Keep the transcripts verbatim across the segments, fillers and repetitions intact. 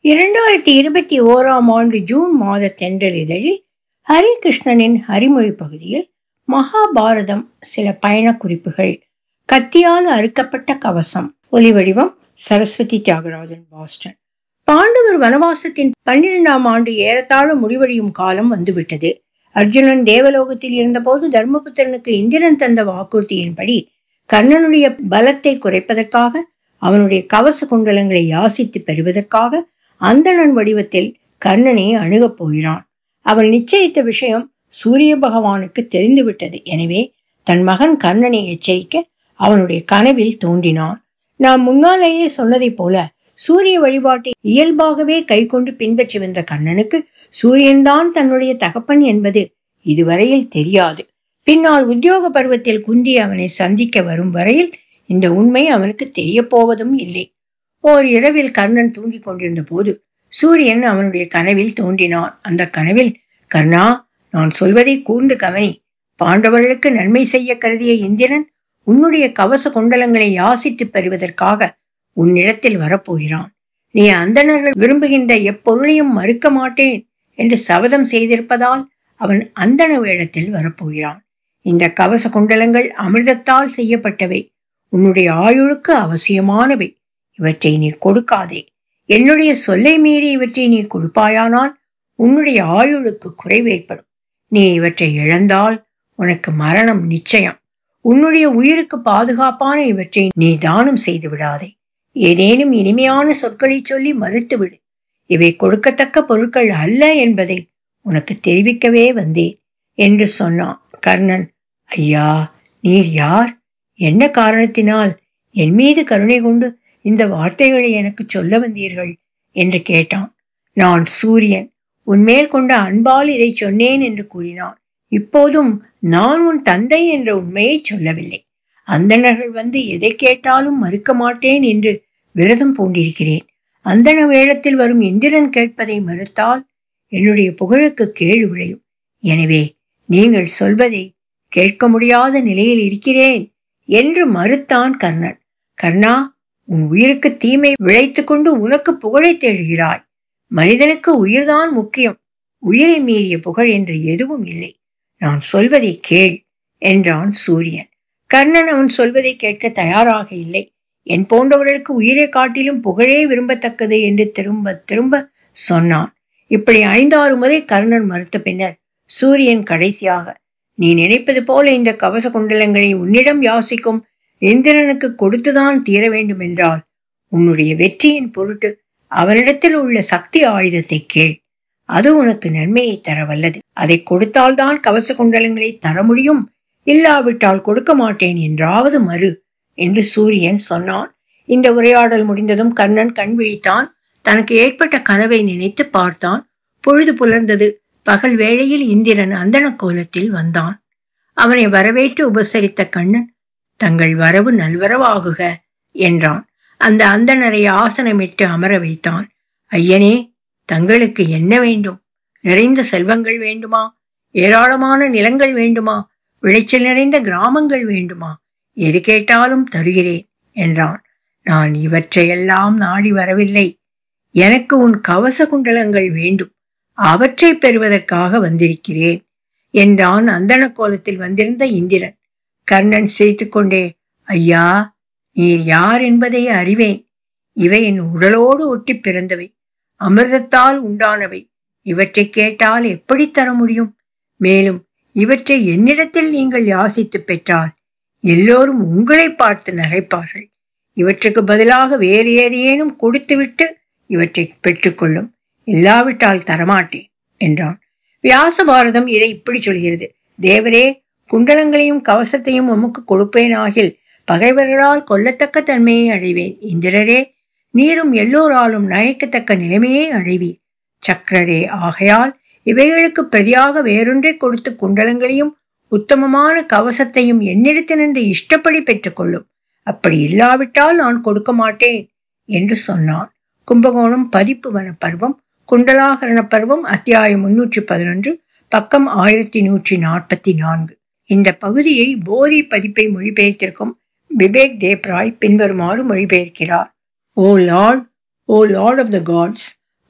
இரண்டாயிரத்தி இருபத்தி ஓராம் ஆண்டு ஜூன் மாத தென்றல் இதழில் ஹரிகிருஷ்ணனின் ஹரிமொழி பகுதியில் மகாபாரதம் சில பயண குறிப்புகள். கத்தியால் அறுக்கப்பட்ட கவசம். ஒலிவடிவம் சரஸ்வதி தியாகராஜன், பாஸ்டன். பாண்டவர் வனவாசத்தின் பன்னிரெண்டாம் ஆண்டு ஏறத்தாழ முடிவடையும் காலம் வந்துவிட்டது. அர்ஜுனன் தேவலோகத்தில் இருந்தபோது தர்மபுத்திரனுக்கு இந்திரன் தந்த வாக்குறுதியின்படி கர்ணனுடைய பலத்தை குறைப்பதற்காக, அவனுடைய கவச குண்டலங்களை யாசித்து பெறுவதற்காக அந்தணன் வடிவத்தில் கர்ணனை அணுகப் போகிறான். அவன் நிச்சயித்த விஷயம் சூரிய பகவானுக்கு தெரிந்துவிட்டது. எனவே தன் மகன் கர்ணனை எச்சரிக்க அவனுடைய கனவில் தோன்றினான். நாம் முன்னாலேயே சொன்னதை போல சூரிய வழிபாட்டை இயல்பாகவே கை கொண்டு பின்பற்றி வந்த கர்ணனுக்கு சூரியன்தான் தன்னுடைய தகப்பன் என்பது இதுவரையில் தெரியாது. பின்னால் உத்தியோக பருவத்தில் குந்தி அவனை சந்திக்க வரும் வரையில் இந்த உண்மை அவனுக்கு தெரிய போவதும் இல்லை. ஓர் இரவில் கர்ணன் தூங்கிக் கொண்டிருந்த போது சூரியன் அவனுடைய கனவில் தோன்றினான். அந்த கனவில், கர்ணா, நான் சொல்வதை கூர்ந்து கவனி. பாண்டவர்களுக்கு நன்மை செய்ய கருதிய இந்திரன் உன்னுடைய கவச குண்டலங்களை யாசித்து பெறுவதற்காக உன்னிடத்தில் வரப்போகிறான். நீ அந்தணர்கள் விரும்புகின்ற எப்பொருளையும் மறுக்க மாட்டேன் என்று சபதம் செய்திருப்பதால் அவன் அந்தண வேடத்தில் வரப்போகிறான். இந்த கவச குண்டலங்கள் அமிர்தத்தால் செய்யப்பட்டவை. உன்னுடைய ஆயுளுக்கு அவசியமானவை. இவற்றை நீ கொடுக்காதே. என்னுடைய சொல்லை மீறி இவற்றை நீ கொடுப்பாயானால் உன்னுடைய ஆயுளுக்கு குறைவு ஏற்படும். நீ இவற்றை இழந்தால் உனக்கு மரணம் நிச்சயம். உன்னுடைய உயிருக்கு பாதுகாப்பான இவற்றை நீ தானம் செய்து விடாதே. ஏதேனும் இனிமையான சொற்களை சொல்லி மறுத்துவிடு. இவை கொடுக்கத்தக்க பொருட்கள் அல்ல என்பதை உனக்கு தெரிவிக்கவே வந்தேன் என்று சொன்னான். கர்ணன், ஐயா, நீர் யார்? என்ன காரணத்தினால் என் மீது கருணை கொண்டு இந்த வார்த்தைகளை எனக்கு சொல்ல வந்தீர்கள் என்று கேட்டான். நான் சூரியன். உன்மேல் கொண்ட அன்பால் இதை சொன்னேன் என்று கூறினான். இப்போதும் நான் உன் தந்தை என்ற உண்மையை சொல்லவில்லை. அந்தணர்கள் வந்து எதை கேட்டாலும் மறுக்க மாட்டேன் என்று விரதம் பூண்டிருக்கிறேன். அந்தண வேடத்தில் வரும் இந்திரன் கேட்பதை மறுத்தால் என்னுடைய புகழுக்கு கேடு விளையும். எனவே நீங்கள் சொல்வதை கேட்க முடியாத நிலையில் இருக்கிறேன் என்று மறுத்தான் கர்ணன். கர்ணா, உன் உயிருக்கு தீமை விளைத்து கொண்டு உனக்கு புகழை தேடுகிறாய். மனிதனுக்கு உயிர்தான் முக்கியம். உயிரை மீறிய புகழ் என்று எதுவும் இல்லை. நான் சொல்வதை கேள் என்றான் சூரியன். கர்ணன் அவன் சொல்வதை கேட்க தயாராக இல்லை. என் போன்றவர்களுக்கு உயிரை காட்டிலும் புகழே விரும்பத்தக்கது என்று திரும்ப திரும்ப சொன்னான். இப்படி ஐந்தாறு முறை கர்ணன் மறுத்த பின்னர் சூரியன் கடைசியாக, நீ நினைப்பது போல இந்த கவச குண்டலங்களை உன்னிடம் யாசிக்கும் இந்திரனுக்கு கொடுத்துதான் தீர வேண்டும் என்றால் உன்னுடைய வெற்றியின் பொருட்டு அவனிடத்தில் உள்ள சக்தி ஆயுதத்தை கேள். அது உனக்கு நன்மையை தர வல்லது. அதை கொடுத்தால்தான் கவச குண்டலங்களை தர முடியும். இல்லாவிட்டால் கொடுக்க மாட்டேன் என்றாவது மறு என்று சூரியன் சொன்னான். இந்த உரையாடல் முடிந்ததும் கர்ணன் கண் விழித்தான். தனக்கு ஏற்பட்ட கனவை நினைத்து பார்த்தான். பொழுது புலர்ந்தது. பகல் வேளையில் இந்திரன் அந்தண கோலத்தில் வந்தான். அவனை வரவேற்று உபசரித்த கண்ணன், தங்கள் வரவு நல்வரவாகுக என்றான். அந்த அந்தணரை ஆசனமிட்டு அமர வைத்தான். ஐயனே, தங்களுக்கு என்ன வேண்டும்? நிறைந்த செல்வங்கள் வேண்டுமா? ஏராளமான நிலங்கள் வேண்டுமா? விளைச்சல் நிறைந்த கிராமங்கள் வேண்டுமா? எது கேட்டாலும் தருகிறேன் என்றான். நான் இவற்றையெல்லாம் நாடி வரவில்லை. எனக்கு உன் கவச குண்டலங்கள் வேண்டும். அவற்றை பெறுவதற்காக வந்திருக்கிறேன் என்றான் அந்தண கோலத்தில் வந்திருந்த இந்திரன். கர்ணன் சிரித்துக்கொண்டே, ஐயா, நீர் யார் என்பதை அறிவேன். இவை என் உடலோடு ஒட்டி பிறந்தவை, அமிர்தத்தால் உண்டானவை. இவற்றை கேட்டால் எப்படி தர முடியும்? மேலும் இவற்றை என்னிடத்தில் நீங்கள் யாசித்து பெற்றால் எல்லோரும் உங்களை பார்த்து நகைப்பார்கள். இவற்றுக்கு பதிலாக வேறு ஏதேனும் கொடுத்துவிட்டு இவற்றை பெற்றுக்கொள்ளும். இல்லாவிட்டால் தரமாட்டேன் என்றான். வியாச பாரதம் இதை இப்படி சொல்கிறது. தேவரே, குண்டலங்களையும் கவசத்தையும் உமக்கு கொடுப்பேனாகில் பகைவர்களால் கொல்லத்தக்க தன்மையை அடைவேன். இந்திரரே, நீரும் எல்லோராலும் நகைக்கத்தக்க நிலைமையை அடைவீர். சக்கரரே, ஆகையால் இவைகளுக்கு பிரதியாக வேறொன்றை கொடுத்து குண்டலங்களையும் உத்தமமான கவசத்தையும் என்னிடத்தினின்று இஷ்டப்படி பெற்றுக்கொள்ளும். அப்படி இல்லாவிட்டால் நான் கொடுக்க மாட்டேன் என்று சொன்னான். கும்பகோணம் பதிப்பு வன பருவம், குண்டலாகரண பருவம், அத்தியாயம் முன்னூற்றி பதினொன்று, பக்கம் ஆயிரத்தி நூற்றி நாற்பத்தி நான்கு. இந்த பகுதியை போதி பதிப்பை மொழிபெயர்த்திருக்கும் விவேக் தேப்ராய் பின்வருமாறு மொழிபெயர்க்கிறார். O lord, O lord of the gods,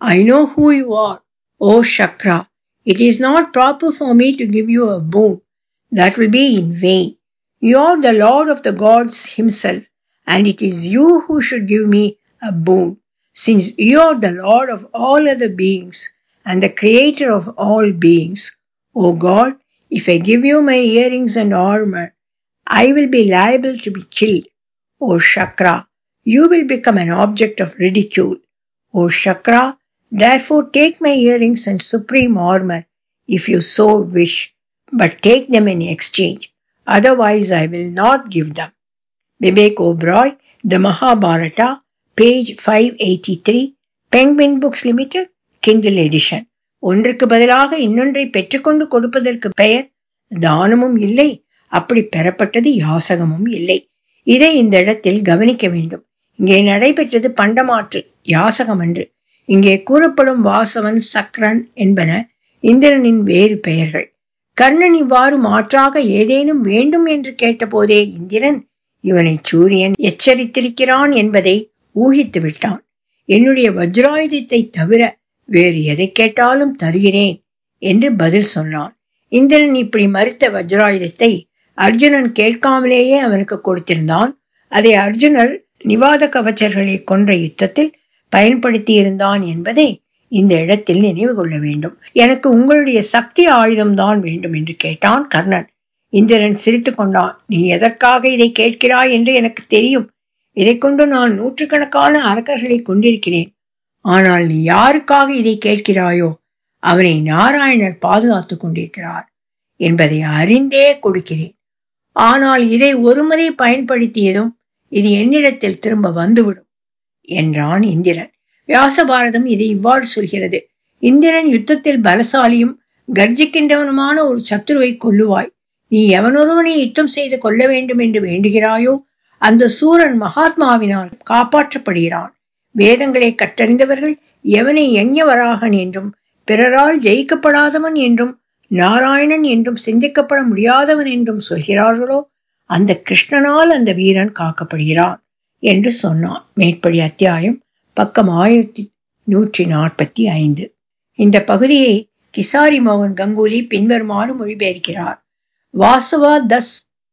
I know who you are, O Shakra. It is not proper for me to give you a boon. That will be in vain. You are the Lord of the gods himself, and it is you who should give me a boon, since you are the Lord of all other beings and the creator of all beings. O God, if I give you my earrings and armor, I will be liable to be killed. O Shakra, you will become an object of ridicule. O Shakra, therefore take my earrings and supreme armor if you so wish, but take them in exchange. Otherwise I will not give them. Vivek Oberoi, The Mahabharata, page five eighty-three, Penguin Books Limited, Kindle edition. ஒன்றுக்கு பதிலாக இன்னொன்றை பெற்றுக்கொண்டு கொடுப்பதற்கு பெயர் தானமும் இல்லை, அப்படி பெறப்பட்டது யாசகமும் இல்லை. இதை இந்த இடத்தில் கவனிக்க வேண்டும். இங்கே நடைபெற்றது பண்டமாற்று, யாசகம் அன்று. இங்கே கூறப்படும் வாசவன், சக்ரன் என்பன இந்திரனின் வேறு பெயர்கள். கர்ணன் இவ்வாறு மாற்றாக ஏதேனும் வேண்டும் என்று கேட்டபோதே இந்திரன் இவனை சூரியன் எச்சரித்திருக்கிறான் என்பதை ஊகித்து விட்டான். என்னுடைய வஜ்ராயுதத்தை தவிர வேறு எதை கேட்டாலும் தருகிறேன் என்று பதில் சொன்னான். இந்திரன் இப்படி மறுத்த வஜ்ராயுதத்தை அர்ஜுனன் கேட்காமலேயே அவனுக்கு கொடுத்திருந்தான். அதை அர்ஜுனர் நிவாத கவச்சர்களை கொன்ற யுத்தத்தில் பயன்படுத்தி இருந்தான் என்பதை இந்த இடத்தில் நினைவு கொள்ள வேண்டும். எனக்கு உங்களுடைய சக்தி ஆயுதம்தான் வேண்டும் என்று கேட்டான் கர்ணன். இந்திரன் சிரித்து கொண்டான். நீ எதற்காக இதை கேட்கிறாய் என்று எனக்கு தெரியும். இதை கொண்டு நான் நூற்றுக்கணக்கான அரக்கர்களை கொண்டிருக்கிறேன். ஆனால் நீ யாருக்காக இதை கேட்கிறாயோ அவனை நாராயணர் பாதுகாத்துக் கொண்டிருக்கிறார் என்பதை அறிந்தே கொடுக்கிறேன். ஆனால் இதை ஒருமுறை பயன்படுத்தியதும் இது என்னிடத்தில் திரும்ப வந்துவிடும் என்றான் இந்திரன். வியாசபாரதம் இதை இவ்வாறு சொல்கிறது. இந்திரன் யுத்தத்தில் பலசாலியும் கர்ஜிக்கின்றவனுமான ஒரு சத்துருவை கொல்லுவாய். நீ எவனொருவனை யுத்தம் செய்து கொள்ள வேண்டும் என்று வேண்டுகிறாயோ அந்த சூரன் மகாத்மாவினால் காப்பாற்றப்படுகிறான். வேதங்களை கற்றறிந்தவர்கள் எவனை யஞவராகன் என்றும் பிறரால் ஜெயிக்கப்படாதவன் என்றும் நாராயணன் என்றும் சிந்திக்கப்பட முடியாதவன் என்றும் சொல்கிறார்களோ அந்த கிருஷ்ணனால் அந்த வீரன் காக்கப்படுகிறான் என்று சொன்னான். மேற்படி அத்தியாயம் பக்கம் ஆயிரத்தி நூற்றி நாற்பத்தி ஐந்து. இந்த பகுதியை கிசாரி மோகன் கங்குலி பின்வருமாறு மொழிபெயர்க்கிறார். Vasava thus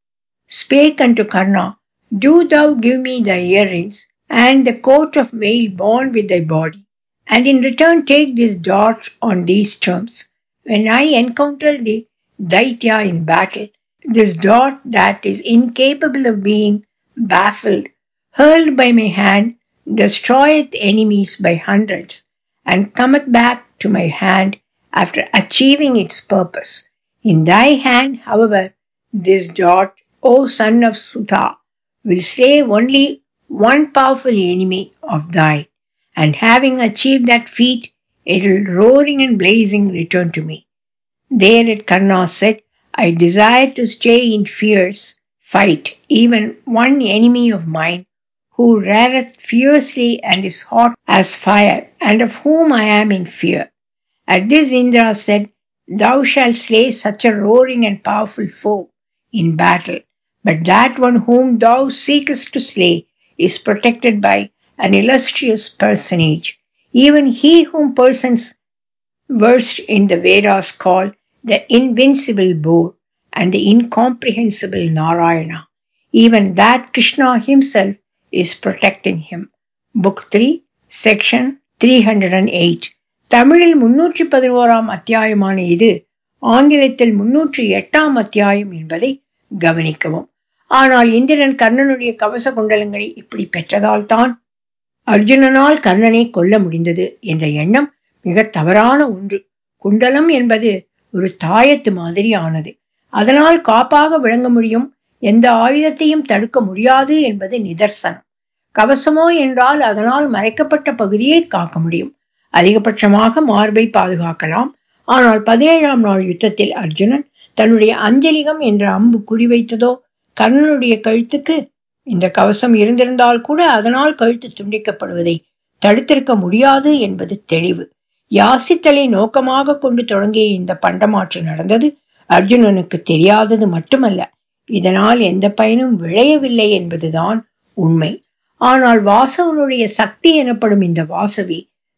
spake unto Karna, Do thou give me thy earrings and the coat of mail born with thy body, and in return take this dart on these terms. When I encounter the Daitya in battle, this dart that is incapable of being baffled, hurled by my hand, destroyeth enemies by hundreds, and cometh back to my hand after achieving its purpose. In thy hand, however, this dart, O son of Sutha, will slay only one powerful enemy of thine, and having achieved that feat, it will roaring and blazing return to me. Thereat Karna said, I desire to stay in fierce fight even one enemy of mine, who reareth fiercely and is hot as fire, and of whom I am in fear. At this Indra said, Thou shalt slay such a roaring and powerful foe in battle, but that one whom thou seekest to slay is protected by an illustrious personage, even he whom persons versed in the Vedas call the invincible boar and the incomprehensible Narayana. Even that Krishna himself is protecting him. Book three, section three hundred eight. தமிழில் முன்னூற்றி பதினோராம் அத்தியாயமான இது ஆங்கிலத்தில் முன்னூற்றி எட்டாம் அத்தியாயம் என்பதை கவனிக்கவும். ஆனால் இந்திரன் கர்ணனுடைய கவச குண்டலங்களை இப்படி பெற்றதால் தான் அர்ஜுனனால் கர்ணனை கொல்ல முடிந்தது என்ற எண்ணம் மிக தவறான ஒன்று. குண்டலம் என்பது ஒரு தாயத்து மாதிரி ஆனது. அதனால் காப்பாக விளங்க முடியும், எந்த ஆயுதத்தையும் தடுக்க முடியாது என்பது நிதர்சனம். கவசமோ என்றால் அதனால் மறைக்கப்பட்ட பகுதியை காக்க முடியும். அதிகபட்சமாக மார்பை பாதுகாக்கலாம். ஆனால் பதினேழாம் நாள் யுத்தத்தில் அர்ஜுனன் தன்னுடைய அஞ்சலிகம் என்ற அம்பு குறிவைத்ததோ கர்ணனுடைய கழுத்துக்கு. இந்த கவசம் இருந்திருந்தால் கூட அதனால் கழுத்து துண்டிக்கப்படுவதை தடுத்திருக்க முடியாது என்பது தெளிவு. யாசித்தலை நோக்கமாக கொண்டு தொடங்கிய இந்த பண்டமாற்று நடந்தது அர்ஜுனனுக்கு தெரியாதது மட்டுமல்ல, இதனால் எந்த பயனும் விளையவில்லை என்பதுதான் உண்மை. ஆனால் வாசவனுடைய சக்தி எனப்படும் இந்த வாசவி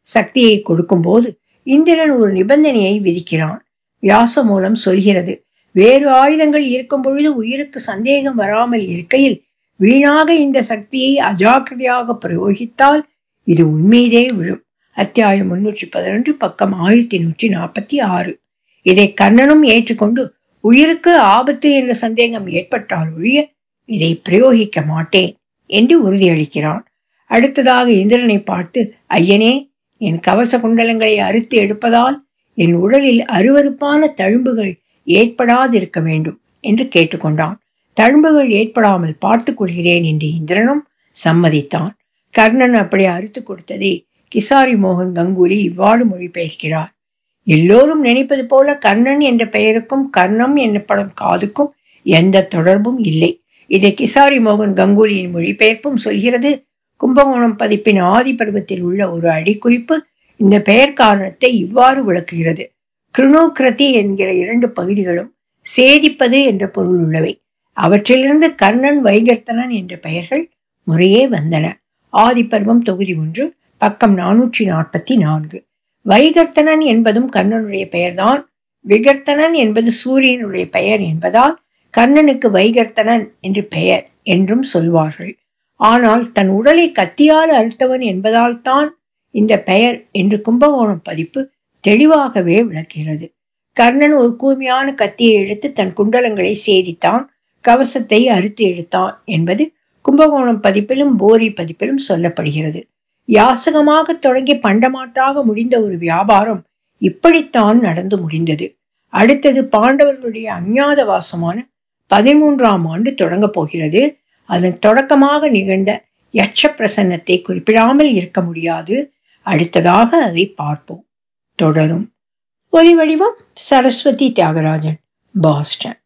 சக்தியை கொடுக்கும் போது இந்திரன் ஒரு நிபந்தனையை விதிக்கிறான். வியாச மூலம் சொல்கிறது, வேறு ஆயுதங்கள் இருக்கும் பொழுது உயிருக்கு சந்தேகம் வராமல் இருக்கையில் வீணாக இந்த சக்தியை அஜாக்கிரதையாக பிரயோகித்தால் இது உன்மீதே விழும். அத்தியாயம் முன்னூற்றி பதினொன்று, பக்கம் ஆயிரத்தி நூற்றி நாற்பத்தி ஆறு. இதை கர்ணனும் ஏற்றுக்கொண்டு உயிருக்கு ஆபத்து என்ற சந்தேகம் ஏற்பட்டால் ஒழிய இதை பிரயோகிக்க மாட்டேன் என்று உறுதியளிக்கிறான். அடுத்ததாக இந்திரனை பார்த்து, ஐயனே, என் கவச குண்டலங்களை அறுத்து எடுப்பதால் என் உடலில் அருவருப்பான தழும்புகள் ஏற்படாதிருக்க வேண்டும் என்று கேட்டுக்கொண்டான். தழும்புகள் ஏற்படாமல் பார்த்துக் கொள்கிறேன் என்று இந்திரனும் சம்மதித்தான். கர்ணன் அப்படி அறுத்து கொடுத்ததை கிசாரி மோகன் கங்குலி இவ்வாறு மொழிபெயர்க்கிறார். எல்லோரும் நினைப்பது போல கர்ணன் என்ற பெயருக்கும் கர்ணம் எனப்படும் காதுக்கும் எந்த தொடர்பும் இல்லை. இதை கிசாரி மோகன் கங்குலியின் மொழிபெயர்ப்பும் சொல்கிறது. கும்பகோணம் பதிப்பின் ஆதி பருவத்தில் உள்ள ஒரு அடிக்குறிப்பு இந்த பெயர் காரணத்தை இவ்வாறு விளக்குகிறது. கிருணோகிருதி என்கிற இரண்டு பகுதிகளும் சேதிப்பது என்ற பொருள் உள்ளவை. அவற்றிலிருந்து கர்ணன், வைகர்த்தனன் என்ற பெயர்கள் முறையே வந்தன. ஆதிப்பருவம் தொகுதி ஒன்று, பக்கம் நானூற்றி நாற்பத்தி நான்கு. வைகர்த்தனன் என்பதும் கர்ணனுடைய பெயர்தான். விகர்த்தனன் என்பது சூரியனுடைய பெயர் என்பதால் கர்ணனுக்கு வைகர்த்தனன் என்று பெயர் என்றும் சொல்வார்கள். ஆனால் தன் உடலை கத்தியால் அறுத்தவன் என்பதால் தான் இந்த பெயர் என்று கும்பகோணம் பதிப்பு தெளிவாகவே விளக்குகிறது. கர்ணன் ஒரு கூர்மையான கத்தியை எடுத்து தன் குண்டலங்களை சேதித்தான், கவசத்தை அறுத்து எடுத்தான் என்பது கும்பகோணம் பதிப்பிலும் போரி பதிப்பிலும் சொல்லப்படுகிறது. யாசகமாக தொடங்கி பண்டமாற்றாக முடிந்த ஒரு வியாபாரம் இப்படித்தான் நடந்து முடிந்தது. அடுத்தது பாண்டவர்களுடைய அஞ்ஞாத வாசமான பதிமூன்றாம் ஆண்டு தொடங்க போகிறது. அதன் தொடக்கமாக நிகழ்ந்த யட்ச பிரசன்னத்தை குறிப்பிடாமல் இருக்க முடியாது. அடுத்ததாக அதை பார்ப்போம். தொடரும். ஒலி வடிவம் சரஸ்வதி தியாகராஜன், பாஸ்டன்.